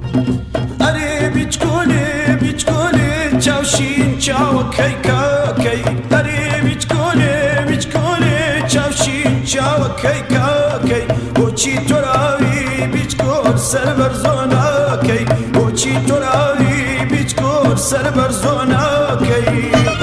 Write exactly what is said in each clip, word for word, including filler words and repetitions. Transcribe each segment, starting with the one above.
ئەرێ بیچکۆلێ بیچکۆلێ چاوشین چاوەکەی کاکەی ئەرێ بیچکۆلێ بیچکۆلێ چاوشین چاوەکەی کاکەی بۆچی تۆراوی بیچکۆل سەربەر زۆناکەی بۆچی تۆراوی بیچکۆل سەربەر زۆناکەی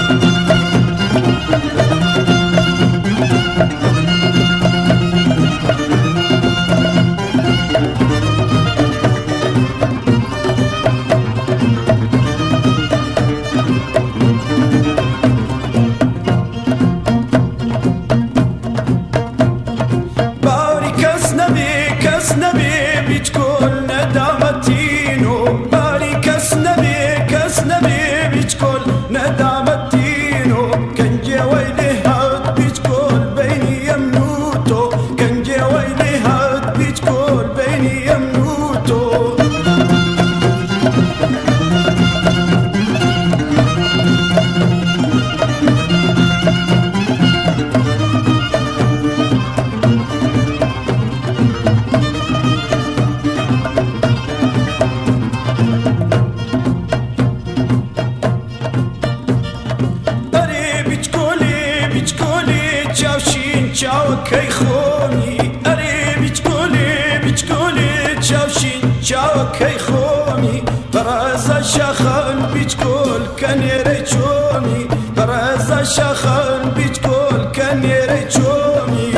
چاوەکەی خۆمی ئەرێ بیچکۆلێ بیچکۆلێ چاوشین چاوەکەی خۆمی بەڕێزە شاخان بیچکۆل کە نێرەی چۆمی بەڕێزە شاخان بیچکۆل کە نێرەی چۆمی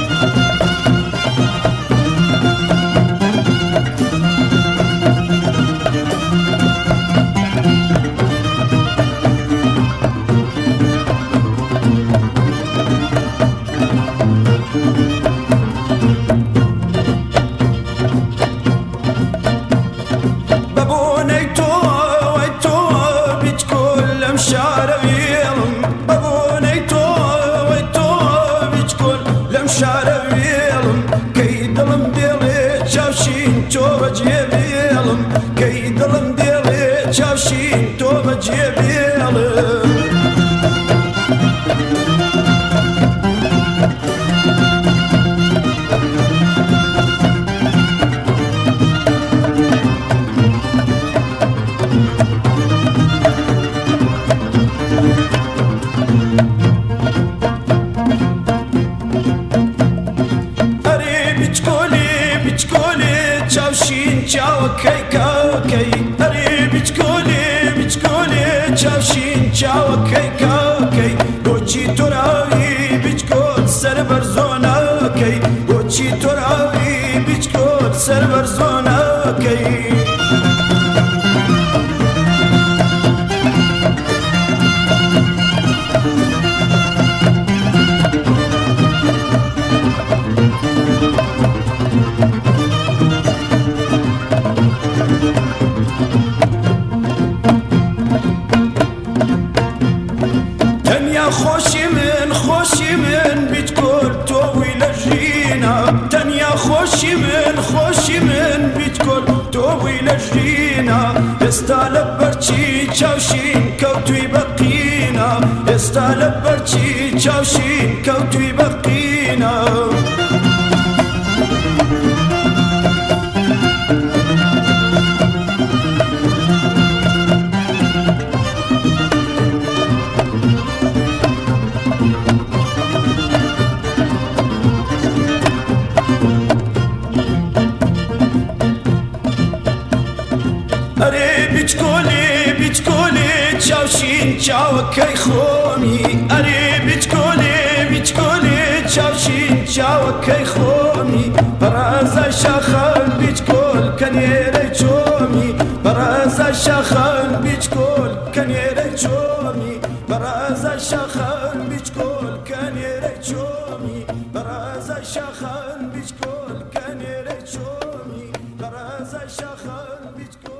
تۆ بەجێ بێڵم کەی دڵم دێڵێ چاوشین تۆ بەجێ بێڵم چاوەکەی کاکەی ئەرێ بیچکۆلێ بیچکۆلێ چاوشین چاوەکەی کاکەی بۆچی تۆراوی بیچکۆل سەربەر زۆناکەی بۆچی تۆراوی بیچکۆل سەربەر زۆناکەی خۆشی من خۆشی من بیچکۆل تۆوی لە ژینە تەنیا خۆشی من خۆشی من بیچکۆل تۆوی لە ژینە ئێستا لە بەرچی چاوشین کەوتوی بەقینە ئێستا لە بەرچی چاوشین کەوتوی بەقینە ئەرێ بیچکۆلێ بیچکۆلێ چاوشین چاوەکەی خۆمی ئەرێ بیچکۆلێ بیچکۆلێ چاوشین چاوەکەی خۆمی بەڕێزە شاخان بیچکۆل کە نێرەی چۆمی بەڕێزە شاخان بیچکۆل کە نێرەی چۆمی بەڕێزە شاخان بیچکۆل کە نێرەی چۆمی بەڕێزە شاخان بیچکۆل کە نێرەی چۆمی بەڕێزە شاخان بیچکۆل